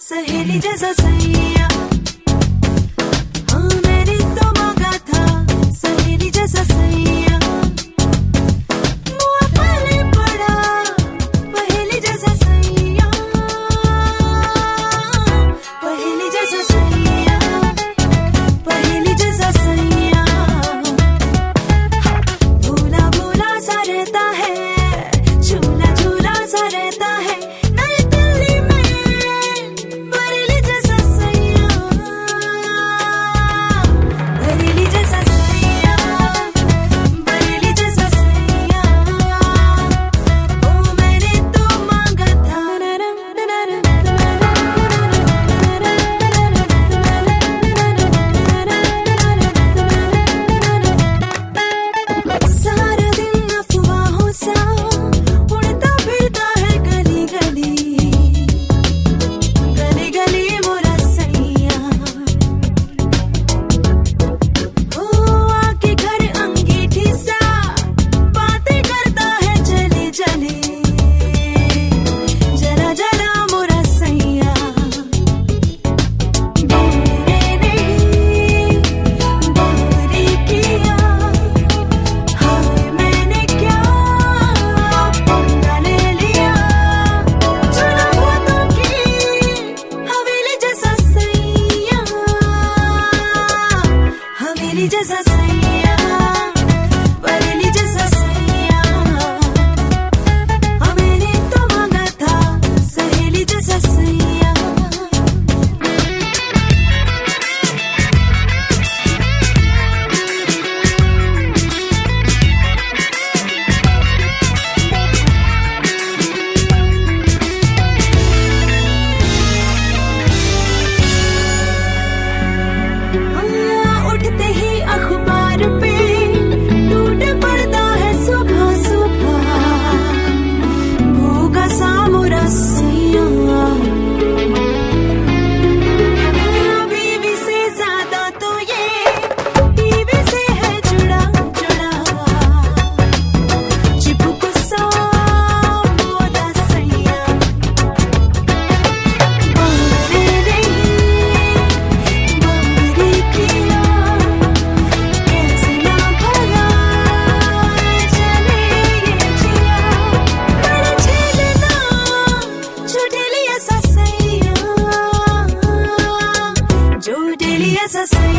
सहेली जैसा सैया, हाँ मैंने तो मांगा था सहेली जैसा सैया, मुआ पाले पड़ा पहेली जैसा सैया, पहेली जैसा सैया, पहेली जैसा सैया, भूला भूला सा रहता है, झूला झूला सा रहता है, जैसा सैया, पहेली जैसा सैया, हाँ मैंने तो मांगा था सहेली जैसा सैया। उठते ही अखबार पे टूट पड़ता है सुबह सुबह, भूखा सा मोरा सैया, बीवी से ज्यादा तो ये टीवी से है जुड़ा जुड़ा, चिपक सा मोरा सैया, essa